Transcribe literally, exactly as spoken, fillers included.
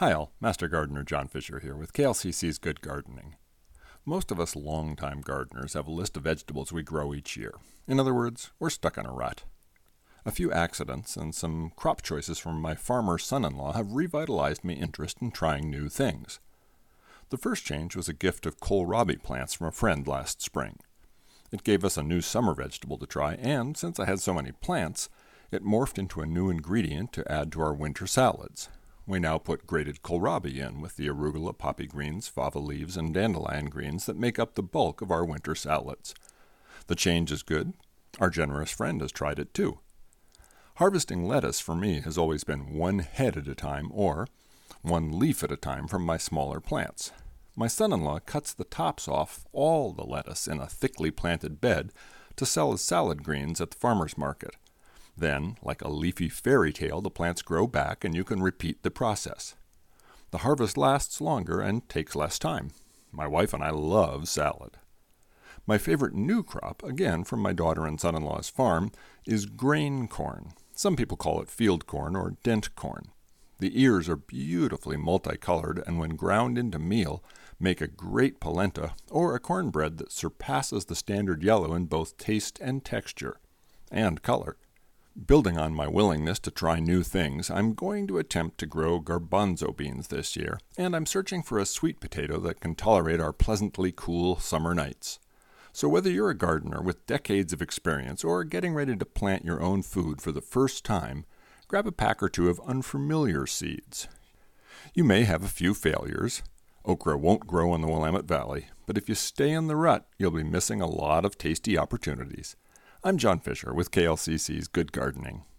Hi all, Master Gardener John Fisher here with K L C C's Good Gardening. Most of us longtime gardeners have a list of vegetables we grow each year. In other words, we're stuck in a rut. A few accidents and some crop choices from my farmer son-in-law have revitalized my interest in trying new things. The first change was a gift of kohlrabi plants from a friend last spring. It gave us a new summer vegetable to try, and since I had so many plants, it morphed into a new ingredient to add to our winter salads. We now put grated kohlrabi in with the arugula, poppy greens, fava leaves, and dandelion greens that make up the bulk of our winter salads. The change is good. Our generous friend has tried it too. Harvesting lettuce for me has always been one head at a time or one leaf at a time from my smaller plants. My son-in-law cuts the tops off all the lettuce in a thickly planted bed to sell as salad greens at the farmer's market. Then, like a leafy fairy tale, the plants grow back and you can repeat the process. The harvest lasts longer and takes less time. My wife and I love salad. My favorite new crop, again from my daughter and son-in-law's farm, is grain corn. Some people call it field corn or dent corn. The ears are beautifully multicolored and when ground into meal make a great polenta or a cornbread that surpasses the standard yellow in both taste and texture and color. Building on my willingness to try new things, I'm going to attempt to grow garbanzo beans this year, and I'm searching for a sweet potato that can tolerate our pleasantly cool summer nights. So whether you're a gardener with decades of experience or getting ready to plant your own food for the first time, grab a pack or two of unfamiliar seeds. You may have a few failures. Okra won't grow in the Willamette Valley, but if you stay in the rut, you'll be missing a lot of tasty opportunities. I'm John Fisher with K L C C's Good Gardening.